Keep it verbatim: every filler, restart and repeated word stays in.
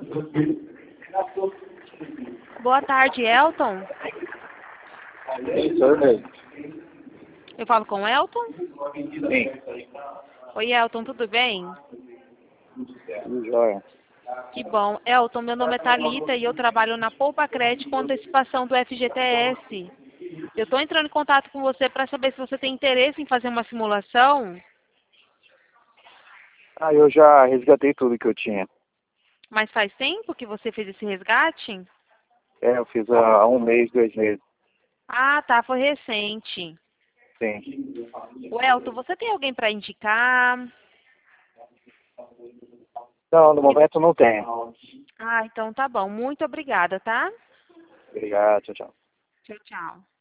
Boa tarde, Elton. Sou eu mesmo. Eu falo com o Elton? Sim. Oi, Elton, tudo bem? Tudo jóia. Que bom. Elton, meu nome é Thalita e eu trabalho na Poupa Crédito com antecipação do F G T S. Eu estou entrando em contato com você para saber se você tem interesse em fazer uma simulação, Ah, eu já resgatei tudo que eu tinha. mas faz tempo que você fez esse resgate? É, eu fiz há um mês, dois meses. Ah, tá, foi recente. Sim. O Elton, você tem alguém para indicar? Não, no momento não tenho. Ah, então tá bom. Muito obrigada, tá? Obrigado, tchau, tchau. Tchau, tchau.